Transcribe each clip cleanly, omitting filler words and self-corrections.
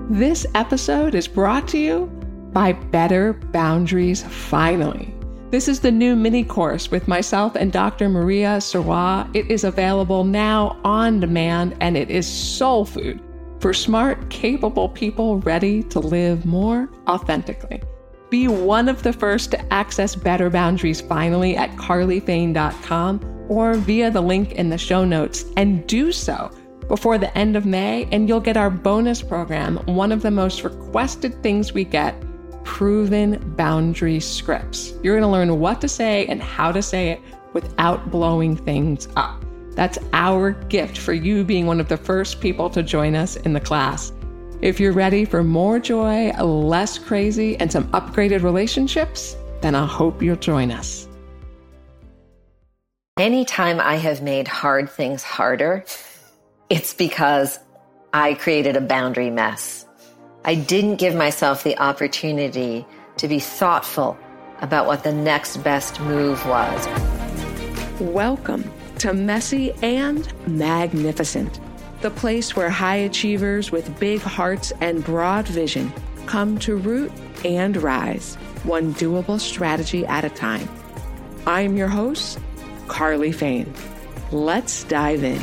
This episode is brought to you by Better Boundaries Finally. This is the new mini course with myself and Dr. Maria Serwa. It is available now on demand, and it is soul food for smart, capable people ready to live more authentically. Be one of the first to access Better Boundaries Finally at carlyfane.com or via the link in the show notes, and do so before the end of May, and you'll get our bonus program, one of the most requested things we get, Proven Boundary Scripts. You're going to learn what to say and how to say it without blowing things up. That's our gift for you being one of the first people to join us in the class. If you're ready for more joy, less crazy, and some upgraded relationships, then I hope you'll join us. Anytime I have made hard things harder, it's because I created a boundary mess. I didn't give myself the opportunity to be thoughtful about what the next best move was. Welcome to Messy and Magnificent, the place where high achievers with big hearts and broad vision come to root and rise, one doable strategy at a time. I'm your host, Carly Fane. Let's dive in.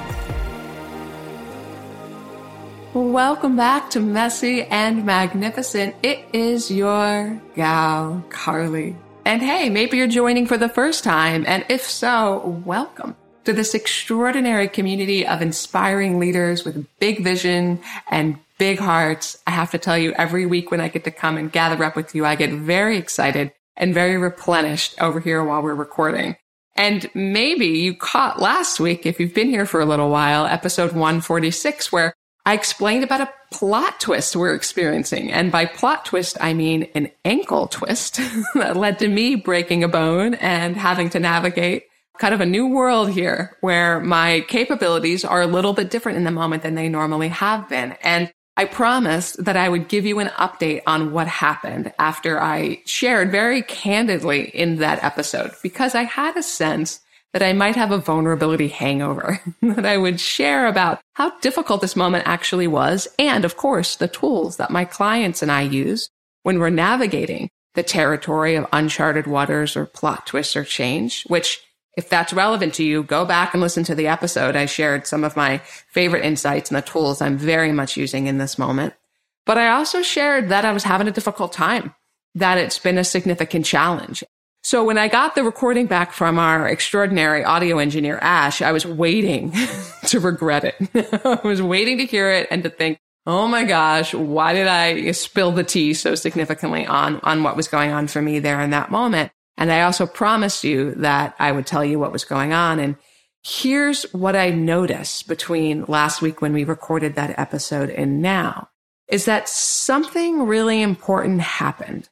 Welcome back to Messy and Magnificent. It is your gal, Carly. And hey, maybe you're joining for the first time, and if so, welcome to this extraordinary community of inspiring leaders with big vision and big hearts. I have to tell you, every week when I get to come and gather up with you, I get very excited and very replenished over here while we're recording. And maybe you caught last week, if you've been here for a little while, episode 146, where I explained about a plot twist we're experiencing. And by plot twist, I mean an ankle twist that led to me breaking a bone and having to navigate kind of a new world here where my capabilities are a little bit different in the moment than they normally have been. And I promised that I would give you an update on what happened after I shared very candidly in that episode, because I had a sense that I might have a vulnerability hangover, that I would share about how difficult this moment actually was, and of course, the tools that my clients and I use when we're navigating the territory of uncharted waters or plot twists or change, which, if that's relevant to you, go back and listen to the episode. I shared some of my favorite insights and the tools I'm very much using in this moment. But I also shared that I was having a difficult time, that it's been a significant challenge. So when I got the recording back from our extraordinary audio engineer, Ash, I was waiting to regret it. I was waiting to hear it and to think, oh my gosh, why did I spill the tea so significantly on what was going on for me there in that moment? And I also promised you that I would tell you what was going on. And here's what I noticed between last week when we recorded that episode and now, is that something really important happened.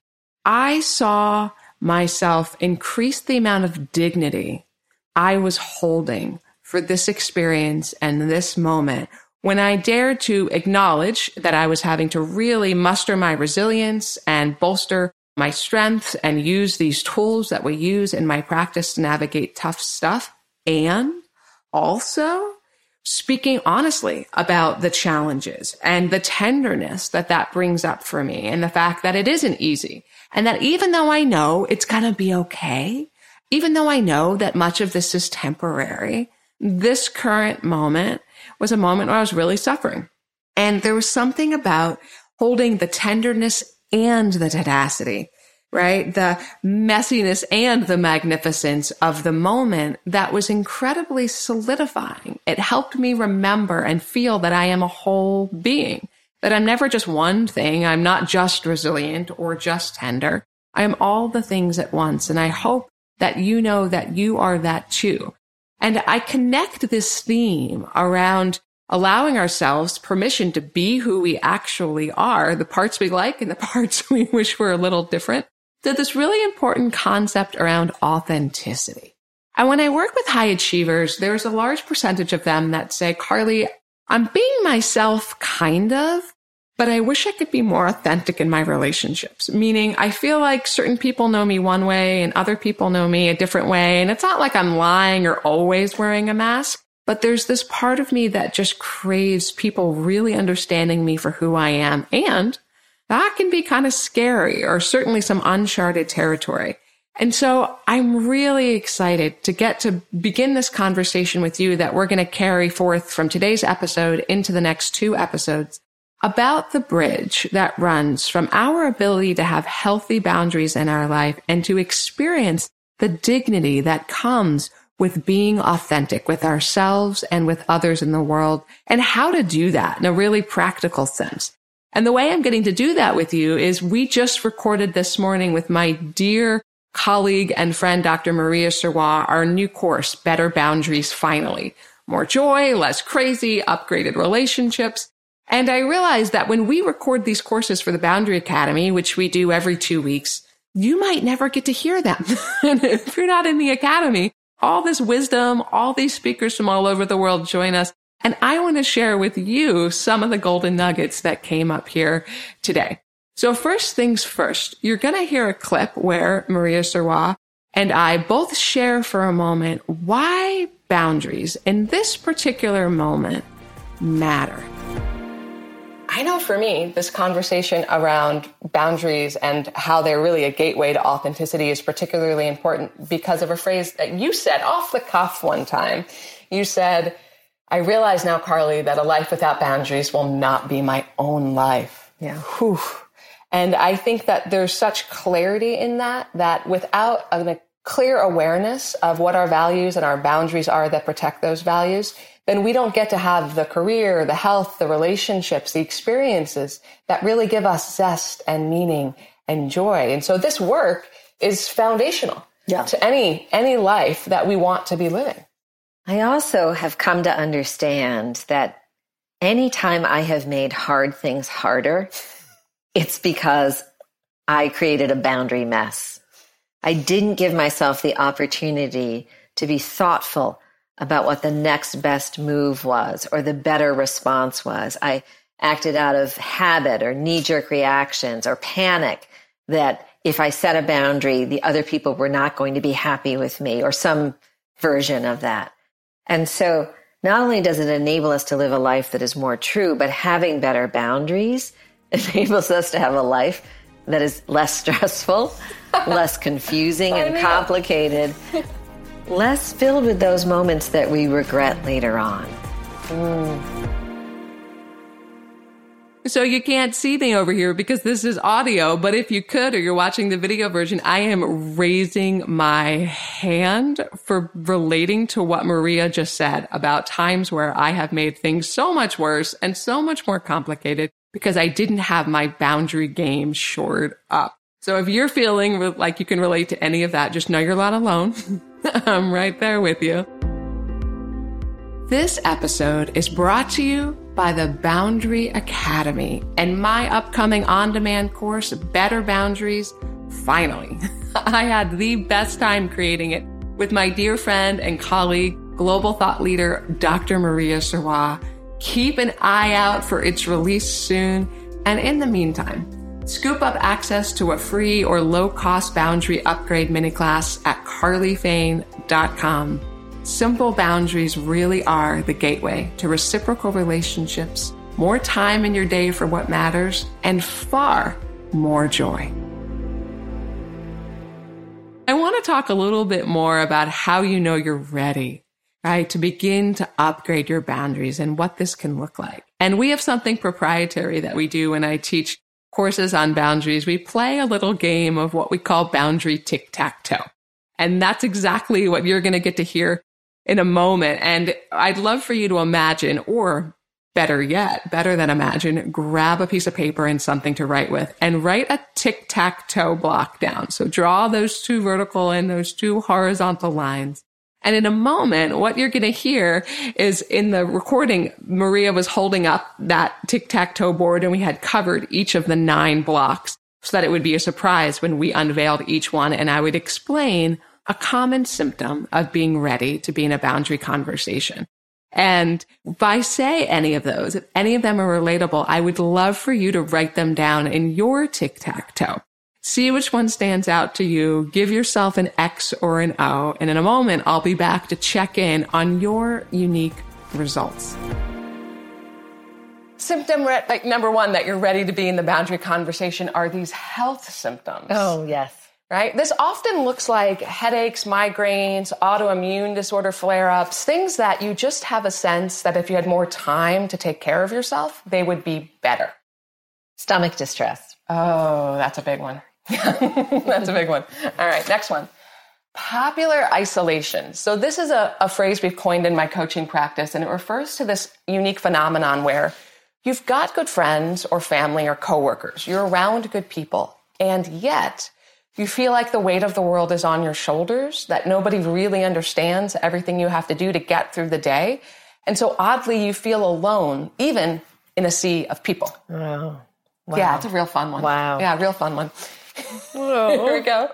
I saw myself increase the amount of dignity I was holding for this experience and this moment when I dared to acknowledge that I was having to really muster my resilience and bolster my strength and use these tools that we use in my practice to navigate tough stuff, and also speaking honestly about the challenges and the tenderness that brings up for me, and the fact that it isn't easy. And that even though I know it's going to be okay, even though I know that much of this is temporary, this current moment was a moment where I was really suffering. And there was something about holding the tenderness and the tenacity, right? The messiness and the magnificence of the moment that was incredibly solidifying. It helped me remember and feel that I am a whole being, that I'm never just one thing. I'm not just resilient or just tender. I am all the things at once. And I hope that you know that you are that too. And I connect this theme around allowing ourselves permission to be who we actually are, the parts we like and the parts we wish were a little different, to this really important concept around authenticity. And when I work with high achievers, there's a large percentage of them that say, Carly, I'm being myself kind of, but I wish I could be more authentic in my relationships. Meaning I feel like certain people know me one way and other people know me a different way. And it's not like I'm lying or always wearing a mask, but there's this part of me that just craves people really understanding me for who I am. And that can be kind of scary, or certainly some uncharted territory. And so I'm really excited to get to begin this conversation with you that we're going to carry forth from today's episode into the next 2 episodes about the bridge that runs from our ability to have healthy boundaries in our life and to experience the dignity that comes with being authentic with ourselves and with others in the world, and how to do that in a really practical sense. And the way I'm getting to do that with you is we just recorded this morning with my dear colleague and friend, Dr. Maria Sirois, our new course, Better Boundaries Finally. More joy, less crazy, upgraded relationships. And I realized that when we record these courses for the Boundary Academy, which we do every 2 weeks, you might never get to hear them. And if you're not in the Academy, all this wisdom, all these speakers from all over the world join us. And I want to share with you some of the golden nuggets that came up here today. So first things first, you're going to hear a clip where Maria Sirois and I both share for a moment why boundaries in this particular moment matter. I know for me, this conversation around boundaries and how they're really a gateway to authenticity is particularly important because of a phrase that you said off the cuff one time. You said, I realize now, Carly, that a life without boundaries will not be my own life. Yeah. Whew. And I think that there's such clarity in that without a clear awareness of what our values and our boundaries are that protect those values, then we don't get to have the career, the health, the relationships, the experiences that really give us zest and meaning and joy. And so this work is foundational to any life that we want to be living. I also have come to understand that anytime I have made hard things harder, it's because I created a boundary mess. I didn't give myself the opportunity to be thoughtful about what the next best move was or the better response was. I acted out of habit or knee-jerk reactions or panic that if I set a boundary, the other people were not going to be happy with me, or some version of that. And so not only does it enable us to live a life that is more true, but having better boundaries enables us to have a life that is less stressful, less confusing and complicated, less filled with those moments that we regret later on. So you can't see me over here because this is audio, but if you could, or you're watching the video version, I am raising my hand for relating to what Maria just said about times where I have made things so much worse and so much more complicated because I didn't have my boundary game shored up. So if you're feeling like you can relate to any of that, just know you're not alone. I'm right there with you. This episode is brought to you by the Boundary Academy and my upcoming on-demand course, Better Boundaries Finally. I had the best time creating it with my dear friend and colleague, global thought leader, Dr. Maria Sirois. Keep an eye out for its release soon. And in the meantime, scoop up access to a free or low-cost boundary upgrade mini class at carlyfain.com. Simple boundaries really are the gateway to reciprocal relationships, more time in your day for what matters, and far more joy. I want to talk a little bit more about how you know you're ready, right, to begin to upgrade your boundaries and what this can look like. And we have something proprietary that we do when I teach courses on boundaries. We play a little game of what we call boundary tic-tac-toe. And that's exactly what you're going to get to hear in a moment. And I'd love for you to imagine, or better yet, better than imagine, grab a piece of paper and something to write with and write a tic-tac-toe block down. So draw those 2 vertical and those 2 horizontal lines. And in a moment, what you're going to hear is in the recording, Maria was holding up that tic-tac-toe board and we had covered each of the 9 blocks so that it would be a surprise when we unveiled each one. And I would explain a common symptom of being ready to be in a boundary conversation. And if I say any of those, if any of them are relatable, I would love for you to write them down in your tic-tac-toe. See which one stands out to you. Give yourself an X or an O. And in a moment, I'll be back to check in on your unique results. Symptom, like number one, that you're ready to be in the boundary conversation are these health symptoms. Oh, yes. Right? This often looks like headaches, migraines, autoimmune disorder flare-ups, things that you just have a sense that if you had more time to take care of yourself, they would be better. Stomach distress. Oh, that's a big one. That's a big one. All right, next one. Popular isolation. So this is a phrase we've coined in my coaching practice, and it refers to this unique phenomenon where you've got good friends or family or coworkers. You're around good people, and yet you feel like the weight of the world is on your shoulders, that nobody really understands everything you have to do to get through the day. And so oddly, you feel alone, even in a sea of people. Oh, wow. Yeah, it's a real fun one. Wow. Yeah, real fun one. Here we go.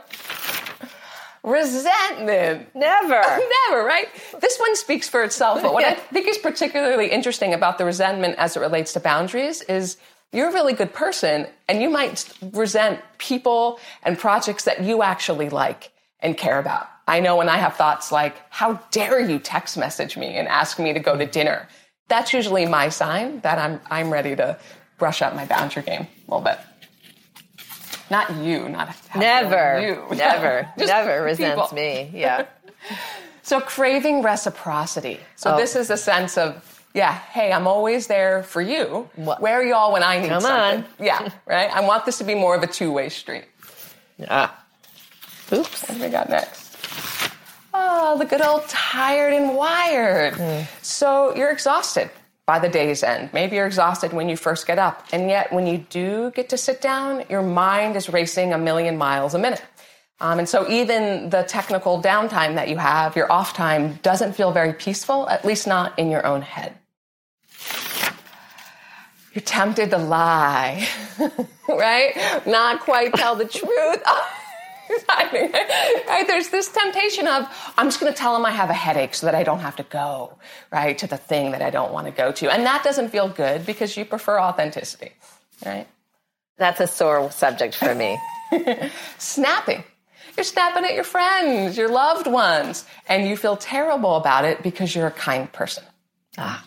Resentment. Never. Never, right? This one speaks for itself. But what I think is particularly interesting about the resentment as it relates to boundaries is you're a really good person and you might resent people and projects that you actually like and care about. I know when I have thoughts like, how dare you text message me and ask me to go to dinner? That's usually my sign that I'm ready to brush up my boundary game a little bit. Not you, not never, you. Never, never resents me. Yeah. So craving reciprocity. So this is a sense of, yeah, hey, I'm always there for you. Where are y'all when I need something? Come on. Yeah, right? I want this to be more of a two-way street. Oops. What do we got next? Oh, the good old tired and wired. So you're exhausted by the day's end. Maybe you're exhausted when you first get up. And yet when you do get to sit down, your mind is racing 1,000,000 miles a minute. And so even the technical downtime that you have, your off time, doesn't feel very peaceful, at least not in your own head. You're tempted to lie, right? Not quite tell the truth. Right? There's this temptation of, I'm just going to tell them I have a headache so that I don't have to go, right, to the thing that I don't want to go to. And that doesn't feel good because you prefer authenticity, right? That's a sore subject for me. Snapping. You're snapping at your friends, your loved ones, and you feel terrible about it because you're a kind person. Yeah.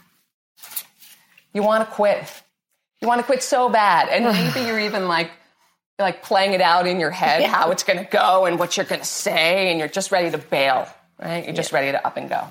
You want to quit. You want to quit so bad. And maybe you're even like playing it out in your head, how it's going to go and what you're going to say, and you're just ready to bail, right? You're just ready to up and go.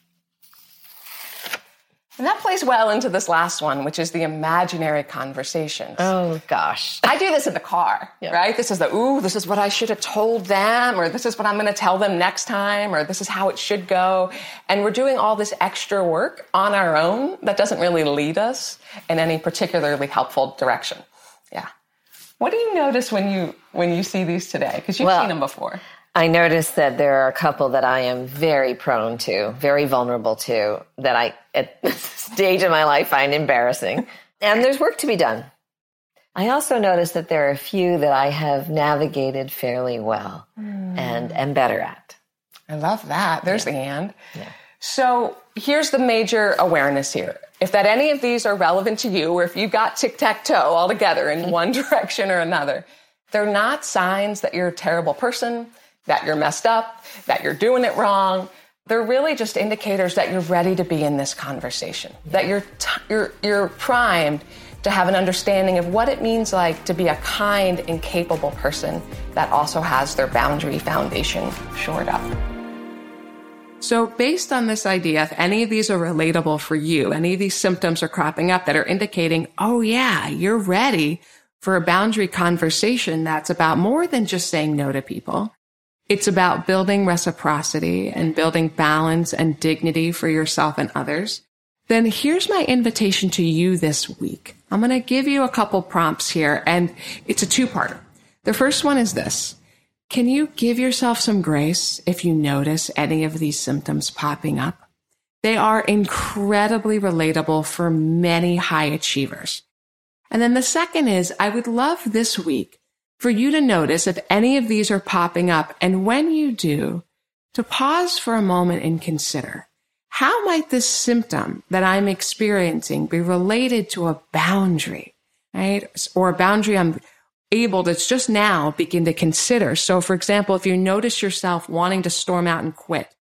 And that plays well into this last one, which is the imaginary conversations. Oh, gosh. I do this in the car, right? This is this is what I should have told them, or this is what I'm going to tell them next time, or this is how it should go. And we're doing all this extra work on our own that doesn't really lead us in any particularly helpful direction. Yeah. What do you notice when you see these today? Because you've seen them before. I notice that there are a couple that I am very prone to, very vulnerable to, that I, at this stage of my life, find embarrassing. And there's work to be done. I also notice that there are a few that I have navigated fairly well and am better at. I love that. There's the and. Yeah. So here's the major awareness here. If that any of these are relevant to you, or if you've got tic-tac-toe all together in one direction or another, they're not signs that you're a terrible person, that you're messed up, that you're doing it wrong. They're really just indicators that you're ready to be in this conversation, that you're primed to have an understanding of what it means like to be a kind and capable person that also has their boundary foundation shored up. So based on this idea, if any of these are relatable for you, any of these symptoms are cropping up that are indicating, oh yeah, you're ready for a boundary conversation that's about more than just saying no to people. It's about building reciprocity and building balance and dignity for yourself and others. Then here's my invitation to you this week. I'm going to give you a couple prompts here, and it's a two-parter. The first one is this. Can you give yourself some grace if you notice any of these symptoms popping up? They are incredibly relatable for many high achievers. And then the second is, I would love this week for you to notice if any of these are popping up, and when you do, to pause for a moment and consider, how might this symptom that I'm experiencing be related to a boundary, right? Or a boundary I'm able to just now begin to consider. So for example, if you notice yourself wanting to storm out and quit,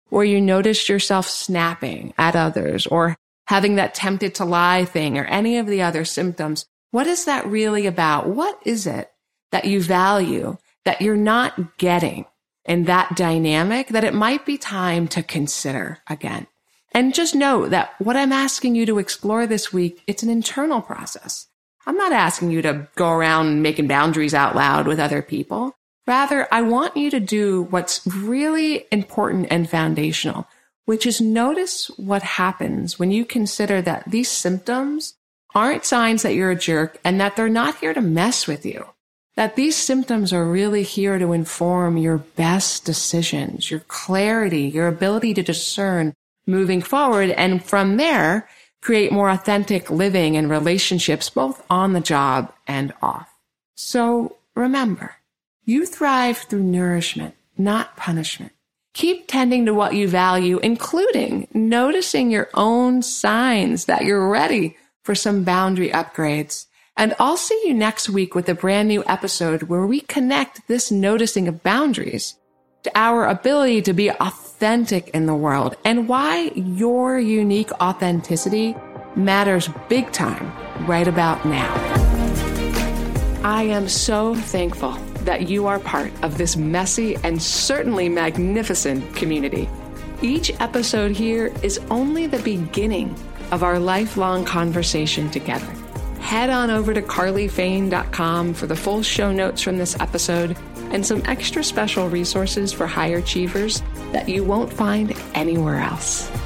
or you noticed yourself snapping at others or having that tempted to lie thing or any of the other symptoms, what is that really about? What is it that you value that you're not getting in that dynamic that it might be time to consider again? And just know that what I'm asking you to explore this week, it's an internal process. I'm not asking you to go around making boundaries out loud with other people. Rather, I want you to do what's really important and foundational, which is notice what happens when you consider that these symptoms aren't signs that you're a jerk and that they're not here to mess with you. That these symptoms are really here to inform your best decisions, your clarity, your ability to discern moving forward, and from there, create more authentic living and relationships, both on the job and off. So remember, you thrive through nourishment, not punishment. Keep tending to what you value, including noticing your own signs that you're ready for some boundary upgrades. And I'll see you next week with a brand new episode where we connect this noticing of boundaries to our ability to be authentic in the world and why your unique authenticity matters big time right about now. I am so thankful that you are part of this messy and certainly magnificent community. Each episode here is only the beginning of our lifelong conversation together. Head on over to carlyfane.com for the full show notes from this episode and some extra special resources for high achievers that you won't find anywhere else.